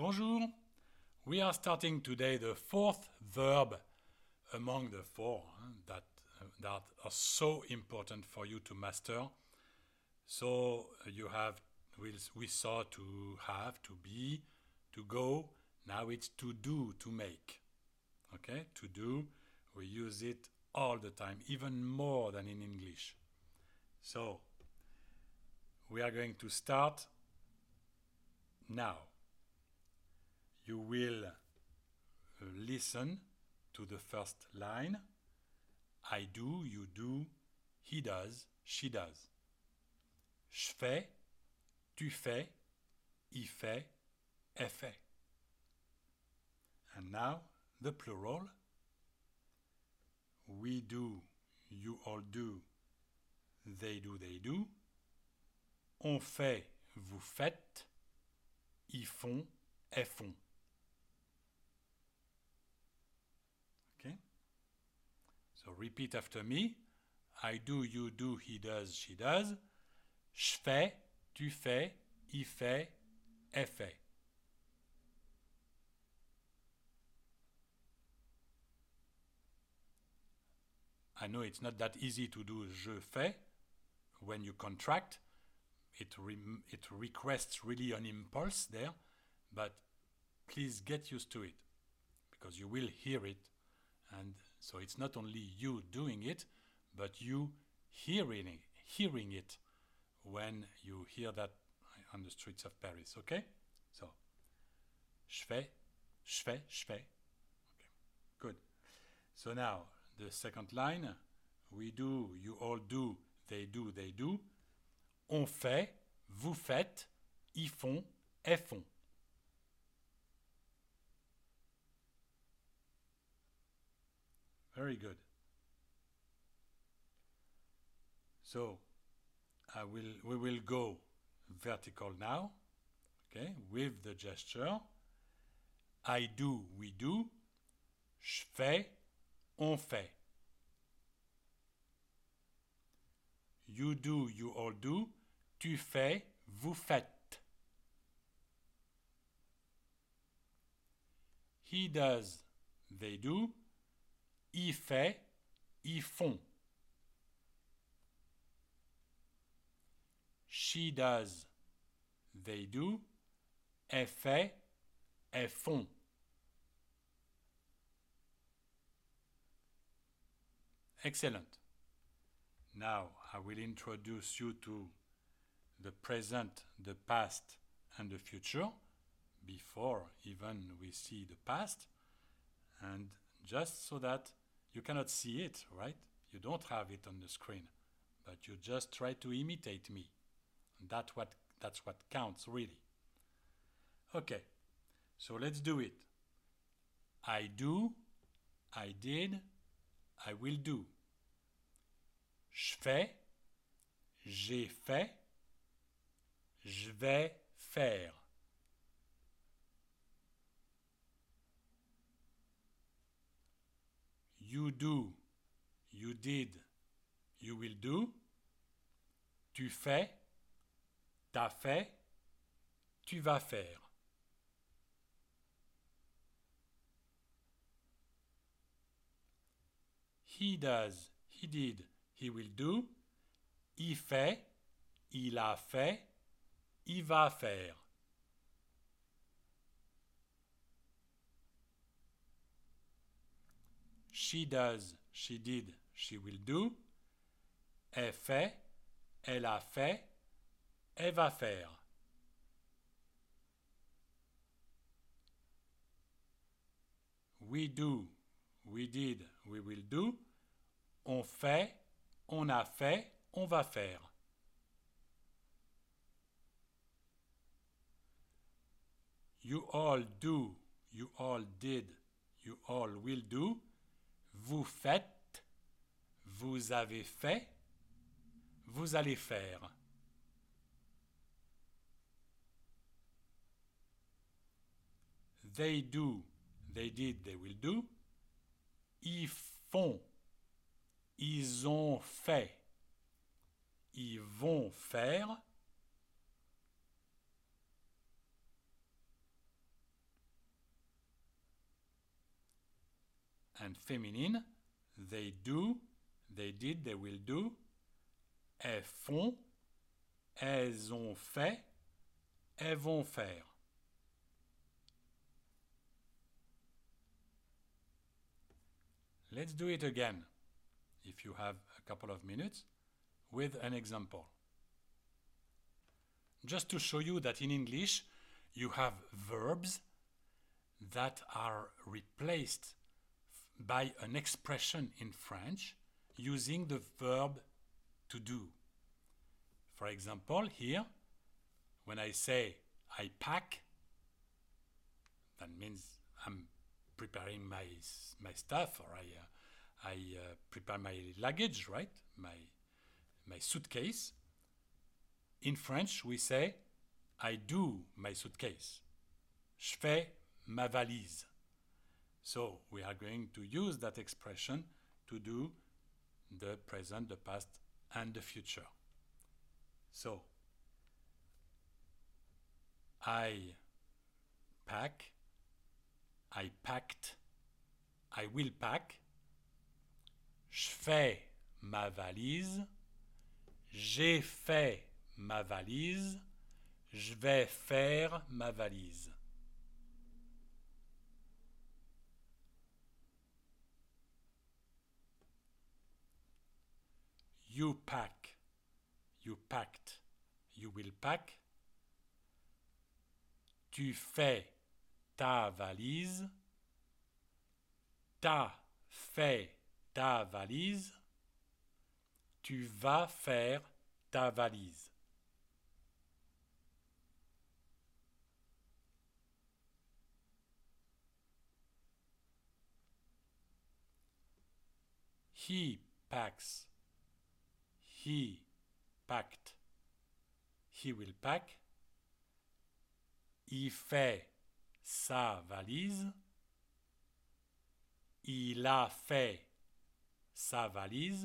Bonjour. We are starting today the fourth verb among the four that are so important for you to master. So you have, we saw to have, to be, to go. Now it's to do, to make. Okay, to do. We use it all the time, even more than in English. So we are going to start now. You will listen to the first line. I do, you do, he does, she does. Je fais, tu fais, il fait, elle fait. And now the plural. We do, you all do, they do, they do. On fait, vous faites, ils font, elles font. Okay? So repeat after me. I do, you do, he does, she does. Je fais, tu fais, il fait, elle fait. I know it's not that easy to do je fais when you contract. It requests really an impulse there, but please get used to it because you will hear it. And so it's not only you doing it, but you hearing it when you hear that on the streets of Paris, okay? So, je fais, je fais, je fais. Okay, good. So now, the second line, we do, you all do, they do, they do. On fait, vous faites, ils font, elles font. Very good. So, we will go vertical now, okay, with the gesture. I do, we do. Je fais, on fait. You do, you all do. Tu fais, vous faites. He does, they do. Il fait, ils font. She does, they do. Elle fait, elles font. Excellent. Now I will introduce you to the present, the past, and the future before even we see the past. And just so that you cannot see it, right? You don't have it on the screen, but you just try to imitate me. That's what counts, really. Okay, so let's do it. I do, I did, I will do. Je fais, j'ai fait, je vais faire. You do, you did, you will do. Tu fais, t'as fait, tu vas faire. He does, he did, he will do. Il fait, il a fait, il va faire. She does, she did, she will do. Elle fait, elle a fait, elle va faire. We do, we did, we will do. On fait, on a fait, on va faire. You all do, you all did, you all will do. Vous faites, vous avez fait, vous allez faire. They do, they did, they will do. Ils font, ils ont fait, ils vont faire. And feminine, they do, they did, they will do. Elles font, elles ont fait, elles vont faire. Let's do it again, if you have a couple of minutes, with an example. Just to show you that in English, you have verbs that are replaced by an expression in French using the verb to do. For example, here, when I say I pack, that means I'm preparing my stuff, or I prepare my luggage, right? My suitcase. In French, we say I do my suitcase. Je fais ma valise. So we are going to use that expression to do the present, the past, and the future. So I pack, I packed, I will pack, je fais ma valise, j'ai fait ma valise, je vais faire ma valise. You pack, you packed, you will pack. Tu fais ta valise, t'as fait ta valise, tu vas faire ta valise. He packs, he packed, he will pack. Il fait sa valise, il a fait sa valise,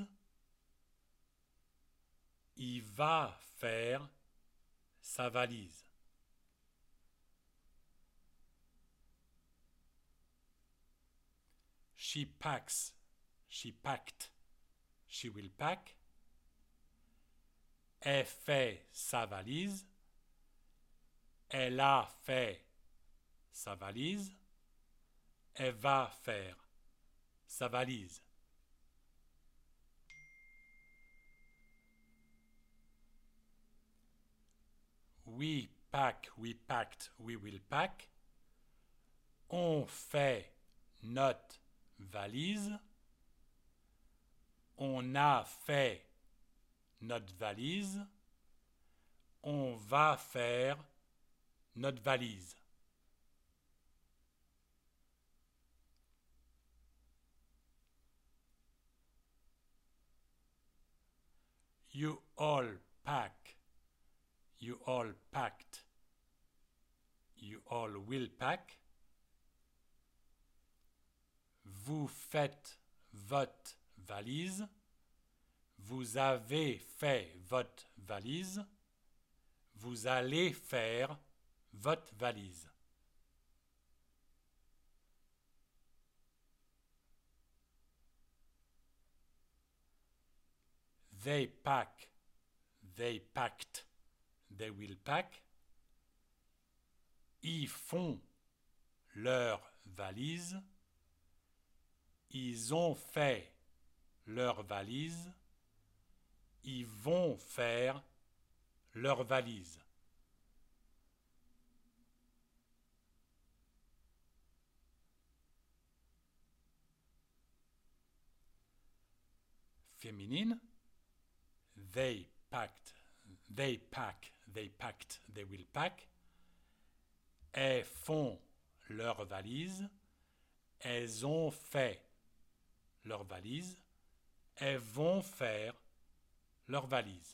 il va faire sa valise. She packs, she packed, she will pack. Elle fait sa valise, elle a fait sa valise, elle va faire sa valise. We pack, we packed, we will pack. On fait notre valise. On a fait notre valise. On va faire notre valise. You all pack. You all packed. You all will pack. Vous faites votre valise. Vous avez fait votre valise. Vous allez faire votre valise. They pack. They packed. They will pack. Ils font leur valise. Ils ont fait leur valise. Ils vont faire leur valise. Féminine. They packed. They pack. They packed. They will pack. Elles font leur valise. Elles ont fait leur valise. Elles vont faire leur valise.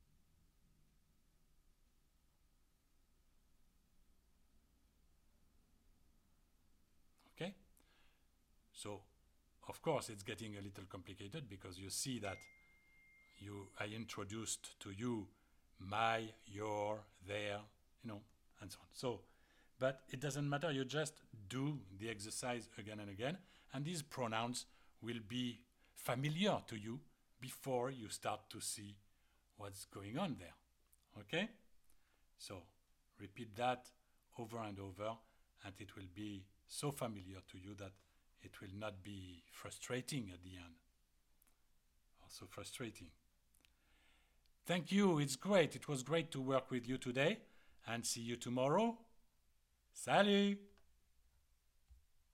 Okay? So, of course, it's getting a little complicated because you see that I introduced to you my, your, their, and so on. So, but it doesn't matter. You just do the exercise again and again, and these pronouns will be familiar to you before you start to see what's going on there. Okay? So repeat that over and over, and it will be so familiar to you that it will not be frustrating at the end. Also frustrating. Thank you. It's great. It was great to work with you today, and see you tomorrow. Salut!